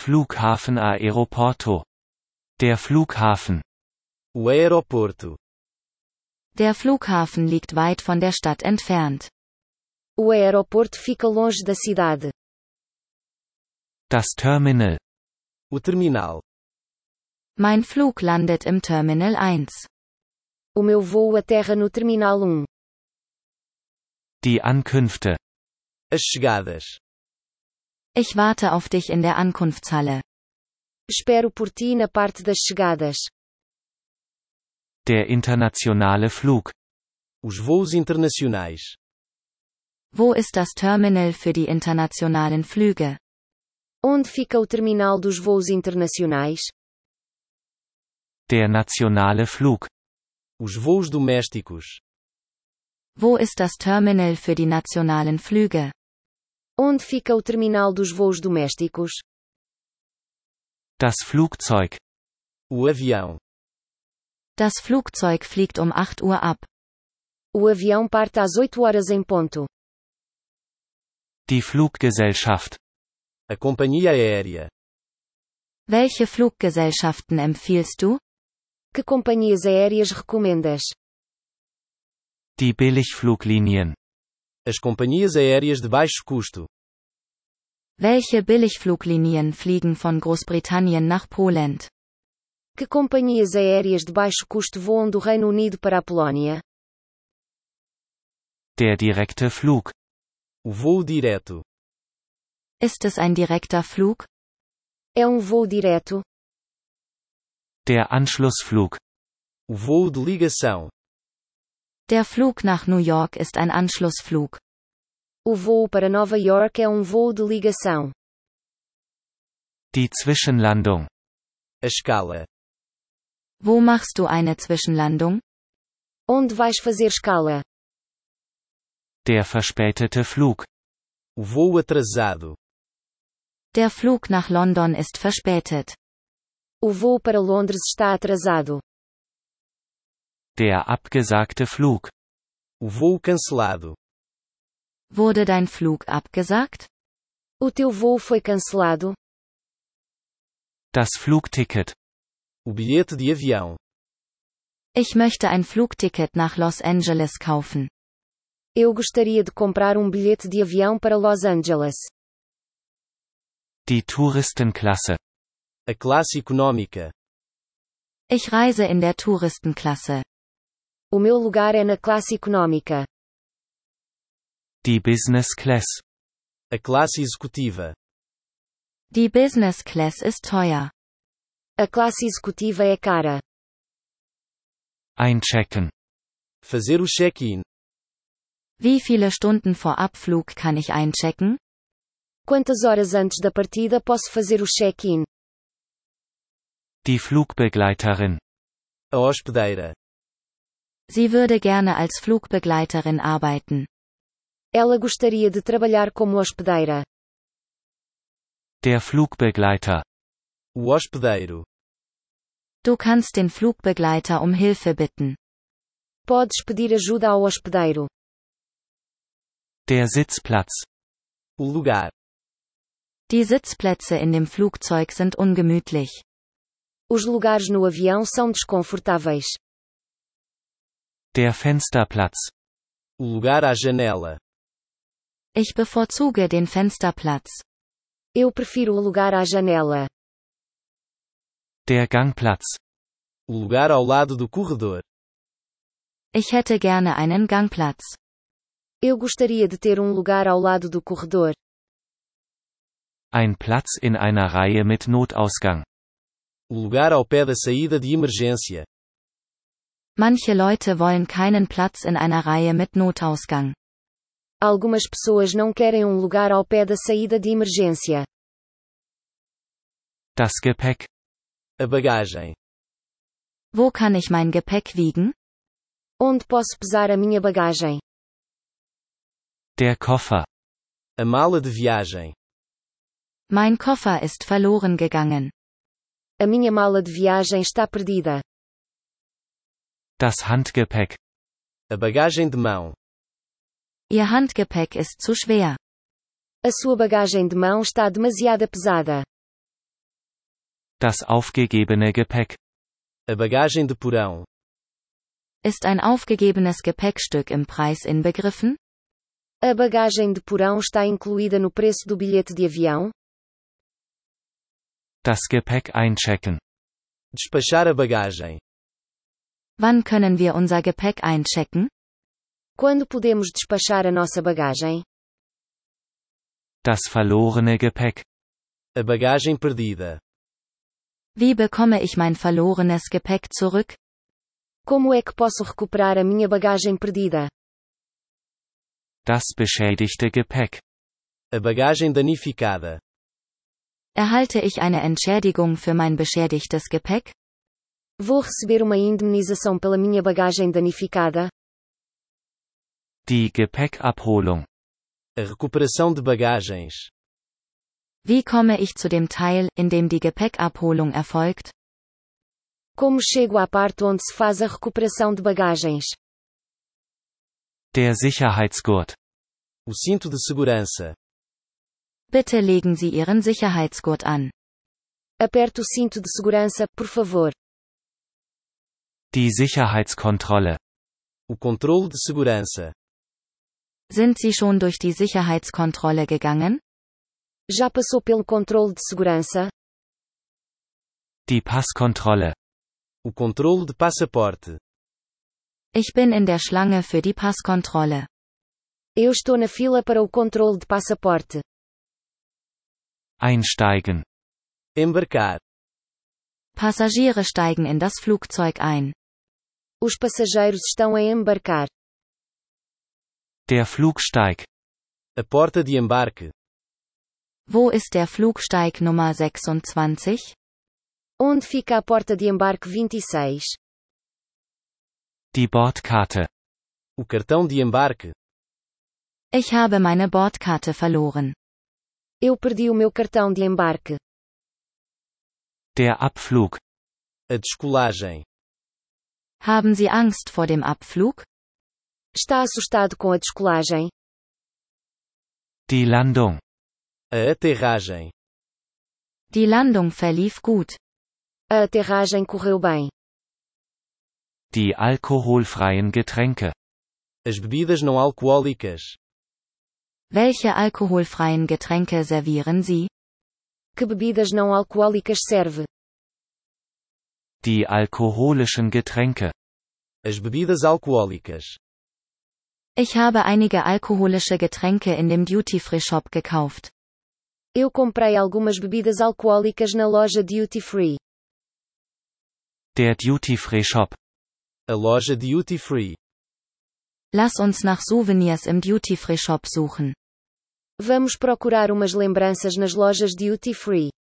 Flughafen Aeroporto. Der Flughafen. O aeroporto. Der Flughafen liegt weit von der Stadt entfernt. O aeroporto fica longe da cidade. Das Terminal. O terminal. Mein Flug landet im Terminal 1. O meu voo aterra no Terminal 1. Die Ankünfte. As chegadas. Ich warte auf dich in der Ankunftshalle. Espero por ti na parte das chegadas. Der internationale Flug. Os voos internacionais. Wo ist das Terminal für die internationalen Flüge? Onde fica o terminal dos voos internacionais? Der nationale Flug. Os voos domésticos. Wo ist das Terminal für die nationalen Flüge? Onde fica o terminal dos voos domésticos? Das Flugzeug. O avião. Das Flugzeug fliegt um 8 Uhr ab. O avião parte às 8 horas em ponto. Die Fluggesellschaft. A companhia aérea. Welche Fluggesellschaften empfiehlst du? Que companhias aéreas recomendas? Die Billigfluglinien. As companhias aéreas de baixo custo. Welche Billigfluglinien fliegen von Großbritannien nach Poland? Que companhias aéreas de baixo custo voam do Reino Unido para a Polónia? Der direkte Flug. O voo direto. Ist es ein direkter Flug? É voo direto? Der Anschlussflug. O voo de ligação. Der Flug nach New York ist ein Anschlussflug. O voo para Nova York é voo de ligação. Die Zwischenlandung. A escala. Wo machst du eine Zwischenlandung? Onde vais fazer escala? Der verspätete Flug. O voo atrasado. Der Flug nach London ist verspätet. O voo para Londres está atrasado. Der abgesagte Flug. O voo cancelado. Wurde dein Flug abgesagt? O teu voo foi cancelado? Das Flugticket. O bilhete de avião. Ich möchte ein Flugticket nach Los Angeles kaufen. Eu gostaria de comprar bilhete de avião para Los Angeles. Die Touristenklasse. A classe econômica. Ich reise in der Touristenklasse. O meu lugar é na classe econômica. Die Business Class. A classe executiva. Die Business Class ist teuer. A classe executiva é cara. Einchecken. Fazer o check-in. Wie viele Stunden vor Abflug kann ich einchecken? Quantas horas antes da partida posso fazer o check-in? Die Flugbegleiterin. A hospedeira. Sie würde gerne als Flugbegleiterin arbeiten. Ela gostaria de trabalhar como hospedeira. Der Flugbegleiter. O hospedeiro. Du kannst den Flugbegleiter um Hilfe bitten. Podes pedir ajuda ao hospedeiro. Der Sitzplatz. O lugar. Die Sitzplätze in dem Flugzeug sind ungemütlich. Os lugares no avião são desconfortáveis. Der Fensterplatz. O lugar à janela. Ich bevorzuge den Fensterplatz. Eu prefiro o lugar à janela. Der Gangplatz. O lugar ao lado do corredor. Ich hätte gerne einen Gangplatz. Eu gostaria de ter lugar ao lado do corredor. Ein Platz in einer Reihe mit Notausgang. O lugar ao pé da saída de emergência. Manche Leute wollen keinen Platz in einer Reihe mit Notausgang. Algumas pessoas não querem lugar ao pé da saída de emergência. Das Gepäck. A bagagem. Wo kann ich mein Gepäck wiegen? Onde posso pesar a minha bagagem? Der Koffer. A mala de viagem. Mein Koffer ist verloren gegangen. A minha mala de viagem está perdida. Das Handgepäck. A bagagem de mão. Ihr Handgepäck ist zu schwer. A sua bagagem de mão está demasiado pesada. Das aufgegebene Gepäck. A bagagem de porão. Ist ein aufgegebenes Gepäckstück im Preis inbegriffen? A bagagem de porão está incluída no preço do bilhete de avião? Das Gepäck einchecken. Despachar a bagagem. Wann können wir unser Gepäck einchecken? Quando podemos despachar a nossa bagagem? Das verlorene Gepäck. A bagagem perdida. Wie bekomme ich mein verlorenes Gepäck zurück? Como é que posso recuperar a minha bagagem perdida? Das beschädigte Gepäck. A bagagem danificada. Erhalte ich eine Entschädigung für mein beschädigtes Gepäck? Vou receber uma indemnização pela minha bagagem danificada? Die Gepäckabholung. A recuperação de bagagens. Wie komme ich zu dem Teil, in dem die Gepäckabholung erfolgt? Como chego à parte onde se faz a recuperação de bagagens? Der Sicherheitsgurt. O cinto de segurança. Bitte legen Sie Ihren Sicherheitsgurt an. Aperte o cinto de segurança, por favor. Die Sicherheitskontrolle. O controle de segurança. Sind Sie schon durch die Sicherheitskontrolle gegangen? Já passou pelo controle de segurança? Die Passkontrolle. O controle de passaporte. Ich bin in der Schlange für die Passkontrolle. Eu estou na fila para o controle de passaporte. Einsteigen. Embarcar. Passagiere steigen in das Flugzeug ein. Os passageiros estão a embarcar. Der Flugsteig. A porta de embarque. Wo ist der Flugsteig Nummer 26? Onde fica a porta de embarque 26? Die Bordkarte. O cartão de embarque. Ich habe meine Bordkarte verloren. Eu perdi o meu cartão de embarque. Der Abflug. A descolagem. Haben Sie Angst vor dem Abflug? Está assustado com a descolagem? Die Landung. A aterragem. Die Landung verlief gut. A aterragem correu bem. Die alkoholfreien Getränke. As bebidas não alcoólicas. Welche alkoholfreien Getränke servieren Sie? Que bebidas não alcoólicas serve? Die alkoholischen Getränke. As bebidas alcoólicas. Ich habe einige alkoholische Getränke in dem Duty-Free-Shop gekauft. Eu comprei algumas bebidas alcoólicas na loja Duty Free. Der Duty-Free Shop. A loja Duty Free. Lass uns nach Souvenirs im Duty-Free-Shop suchen. Vamos procurar umas lembranças nas lojas Duty Free.